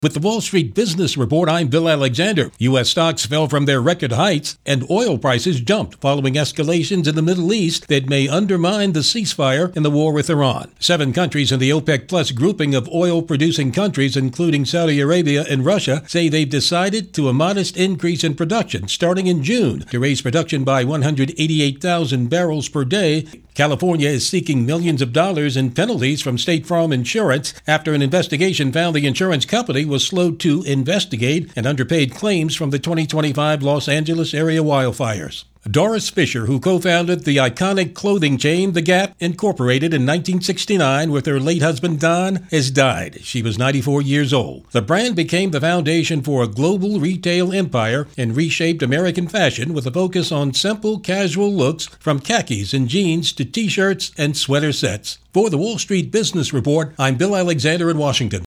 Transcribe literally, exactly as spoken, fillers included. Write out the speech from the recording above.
With the Wall Street Business Report, I'm Bill Alexander. U S stocks fell from their record heights, and oil prices jumped following escalations in the Middle East that may undermine the ceasefire in the war with Iran. Seven countries in the OPEC Plus grouping of oil-producing countries, including Saudi Arabia and Russia, say they've decided to a modest increase in production starting in June to raise production by one hundred eighty-eight thousand barrels per day. California is seeking millions of dollars in penalties from State Farm Insurance after an investigation found the insurance company was slow to investigate and underpaid claims from the twenty twenty-five Los Angeles area wildfires. Doris Fisher, who co-founded the iconic clothing chain The Gap, Incorporated in nineteen sixty-nine with her late husband Don, has died. She was ninety-four years old. The brand became the foundation for a global retail empire and reshaped American fashion with a focus on simple, casual looks from khakis and jeans to t-shirts and sweater sets. For the Wall Street Business Report, I'm Bill Alexander in Washington.